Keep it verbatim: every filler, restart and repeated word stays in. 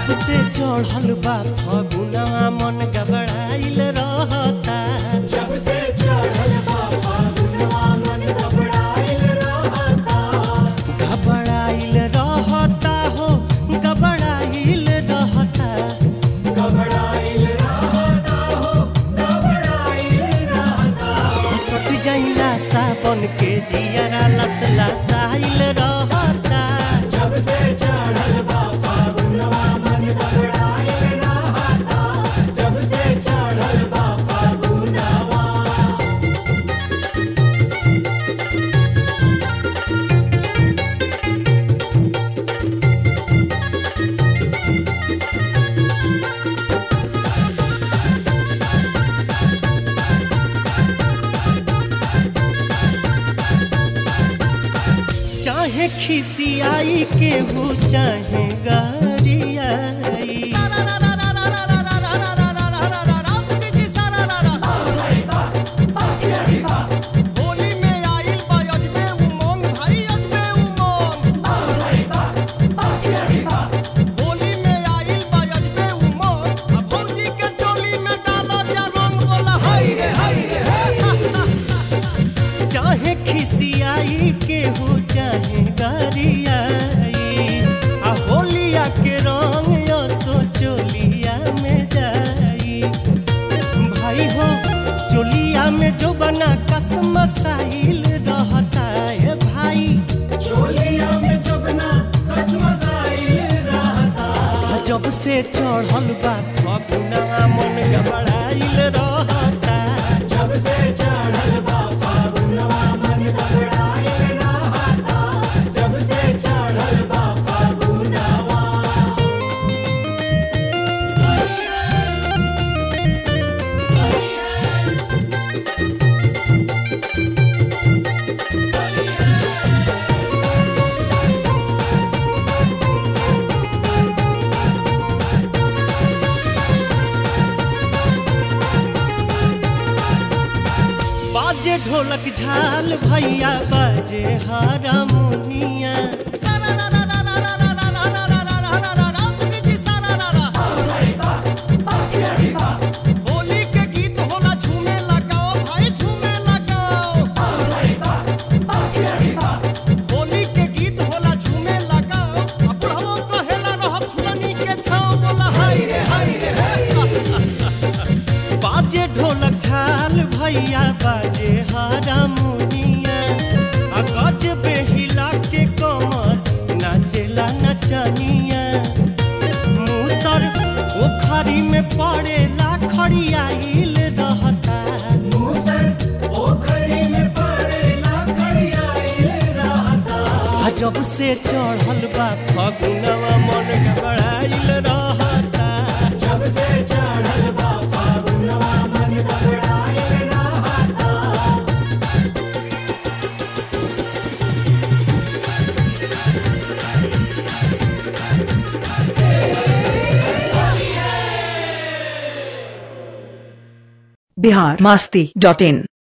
जब से चढ़ल बा फगुनवा मन घबराइल रहता। जब से चढ़ल बा फगुनवा मन घबराइल रहता। घबराइल रहता हो घबराइल रहता। घबराइल रहता हो घबराइल रहता। सट जाइला सावन के जियरा लसला साइल रहता। जब से चढ़ल बा फगुनवा मन घबराइल रहता। जब से चढ़ल बा फगुनवा। चाहे खिसियाई केहू चाहे गरियाई। होली में आइल बा अजबे उमंग भाई अजबे उमंग। होली में आइल बा अजबे उमंग। आ भौजी के चोली में डालो जा रंग बोला हाय रे हाय रे। चाहे खिसियाई केहू चाहे गरियाई। आ होलिया के रंग असो चोलिया में जाई। भाई हो चोलिया में जो बना कसम साहिल रहता है भाई। चोलिया में जबना कसमसाइल रहता। जब से चढ़ल बा फगुनवा मन घबराइल रहता। जब से चढ़ल बा फगुनवा मन घबराइल रहता। जब से चढ़ल बा फगुनवा। बाजे ढोलक झाल भैया बाजे हारमोनिया। होली के गीत होला झूमे लगाओ भाई झूमे लगाओ। होली के गीत होला झूमे लगाओ। आ बुढ़वो कहेला रहब झुलनी के छाओ बोला हाय रे हाय रे। बाजे ढोलक झाल भैया बाजे हारमोनिया। आ गजबे हिला के कमर नाचेला नचनिया। मूसर ओखरी में पड़ेला खड़ियाइल रहता। मूसर ओखरी में पड़ेला खड़ियाइल रहता। आ जब से चढ़ल बा फगुनवा मन घबराइल रहता। जब से चढ़ल बा फगुनवा मन घबराइल रहता। बिहार मस्ती डॉट इन।